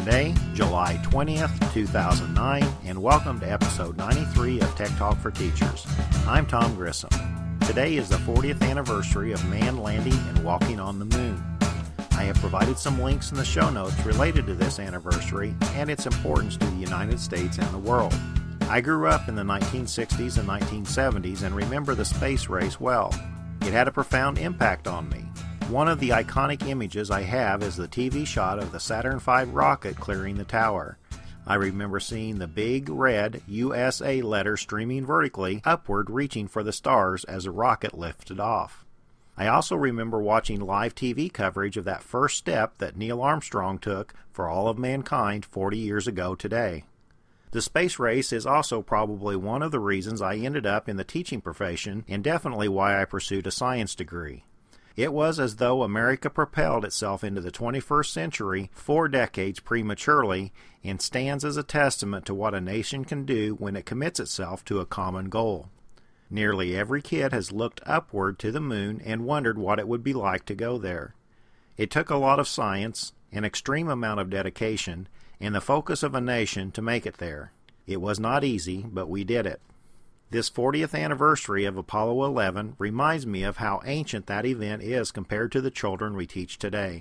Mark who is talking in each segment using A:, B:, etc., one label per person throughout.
A: Monday, July 20th, 2009, and welcome to episode 93 of Tech Talk for Teachers. I'm Tom Grissom. Today is the 40th anniversary of man landing and walking on the moon. I have provided some links in the show notes related to this anniversary and its importance to the United States and the world. I grew up in the 1960s and 1970s and remember the space race well. It had a profound impact on me. One of the iconic images I have is the TV shot of the Saturn V rocket clearing the tower. I remember seeing the big red USA letter streaming vertically upward, reaching for the stars as the rocket lifted off. I also remember watching live TV coverage of that first step that Neil Armstrong took for all of mankind 40 years ago today. The space race is also probably one of the reasons I ended up in the teaching profession and definitely why I pursued a science degree. It was as though America propelled itself into the 21st century 4 decades prematurely and stands as a testament to what a nation can do when it commits itself to a common goal. Nearly every kid has looked upward to the moon and wondered what it would be like to go there. It took a lot of science, an extreme amount of dedication, and the focus of a nation to make it there. It was not easy, but we did it. This 40th anniversary of Apollo 11 reminds me of how ancient that event is compared to the children we teach today.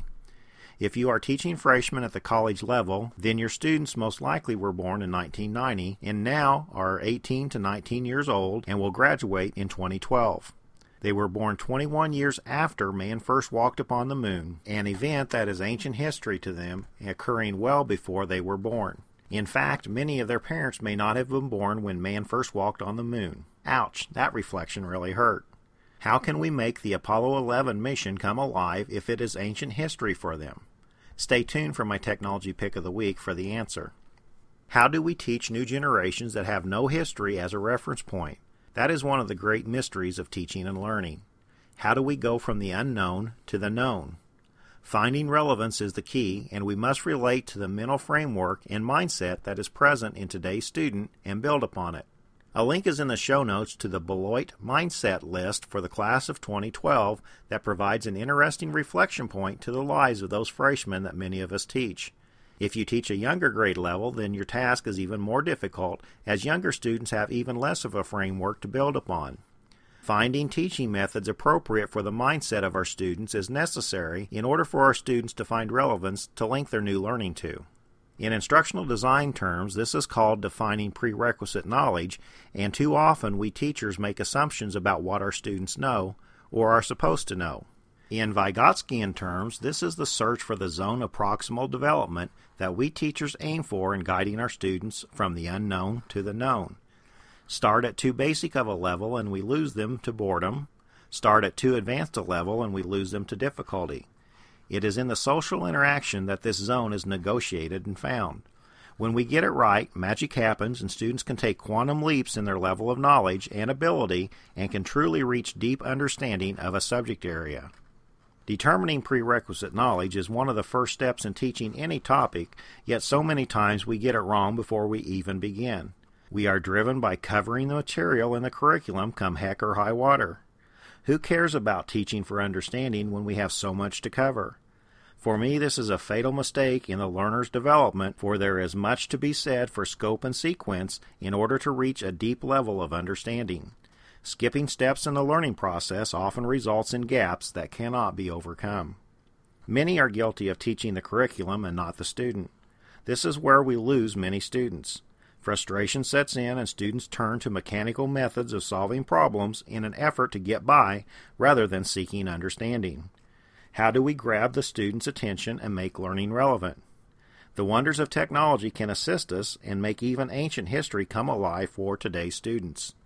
A: If you are teaching freshmen at the college level, then your students most likely were born in 1990 and now are 18 to 19 years old and will graduate in 2012. They were born 21 years after man first walked upon the moon, an event that is ancient history to them, occurring well before they were born. In fact, many of their parents may not have been born when man first walked on the moon. Ouch, that reflection really hurt. How can we make the Apollo 11 mission come alive if it is ancient history for them? Stay tuned for my Technology Pick of the Week for the answer. How do we teach new generations that have no history as a reference point? That is one of the great mysteries of teaching and learning. How do we go from the unknown to the known? Finding relevance is the key, and we must relate to the mental framework and mindset that is present in today's student and build upon it. A link is in the show notes to the Beloit Mindset List for the class of 2012 that provides an interesting reflection point to the lives of those freshmen that many of us teach. If you teach a younger grade level, then your task is even more difficult, as younger students have even less of a framework to build upon. Finding teaching methods appropriate for the mindset of our students is necessary in order for our students to find relevance to link their new learning to. In instructional design terms, this is called defining prerequisite knowledge, and too often we teachers make assumptions about what our students know or are supposed to know. In Vygotskian terms, this is the search for the zone of proximal development that we teachers aim for in guiding our students from the unknown to the known. Start at too basic of a level and we lose them to boredom. Start at too advanced a level and we lose them to difficulty. It is in the social interaction that this zone is negotiated and found. When we get it right, magic happens and students can take quantum leaps in their level of knowledge and ability and can truly reach deep understanding of a subject area. Determining prerequisite knowledge is one of the first steps in teaching any topic, yet so many times we get it wrong before we even begin. We are driven by covering the material in the curriculum come heck or high water. Who cares about teaching for understanding when we have so much to cover? For me, this is a fatal mistake in the learner's development, for there is much to be said for scope and sequence in order to reach a deep level of understanding. Skipping steps in the learning process often results in gaps that cannot be overcome. Many are guilty of teaching the curriculum and not the student. This is where we lose many students. Frustration sets in and students turn to mechanical methods of solving problems in an effort to get by rather than seeking understanding. How do we grab the student's attention and make learning relevant? The wonders of technology can assist us and make even ancient history come alive for today's students.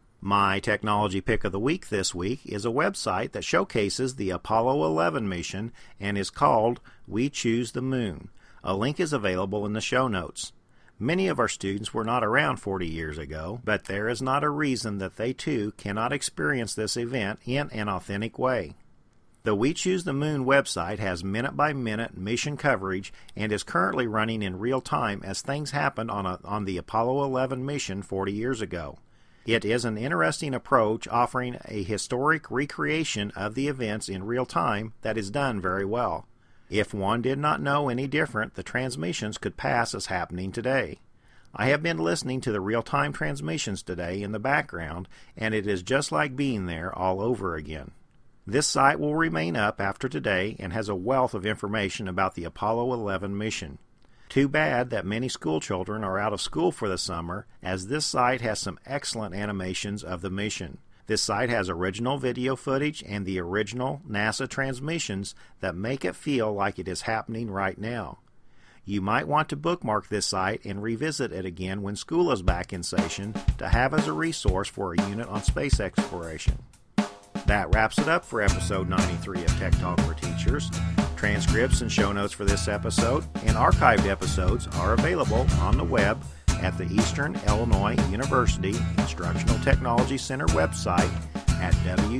A: My Technology Pick of the Week this week is a website that showcases the Apollo 11 mission and is called We Choose the Moon. A link is available in the show notes. Many of our students were not around 40 years ago, but there is not a reason that they too cannot experience this event in an authentic way. The We Choose the Moon website has minute-by-minute mission coverage and is currently running in real time as things happened on the Apollo 11 mission 40 years ago. It is an interesting approach offering a historic recreation of the events in real time that is done very well. If one did not know any different, the transmissions could pass as happening today. I have been listening to the real-time transmissions today in the background, and it is just like being there all over again. This site will remain up after today and has a wealth of information about the Apollo 11 mission. Too bad that many school children are out of school for the summer, as this site has some excellent animations of the mission. This site has original video footage and the original NASA transmissions that make it feel like it is happening right now. You might want to bookmark this site and revisit it again when school is back in session to have as a resource for a unit on space exploration. That wraps it up for episode 93 of Tech Talk for Teachers. Transcripts and show notes for this episode and archived episodes are available on the web at the Eastern Illinois University Instructional Technology Center website at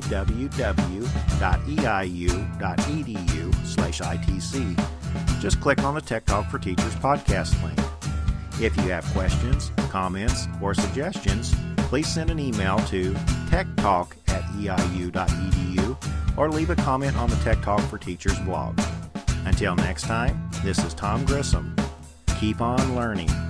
A: www.eiu.edu/ITC. Just click on the Tech Talk for Teachers podcast link. If you have questions, comments, or suggestions, please send an email to techtalk@eiu.edu or leave a comment on the Tech Talk for Teachers blog. Until next time, this is Tom Grissom. Keep on learning.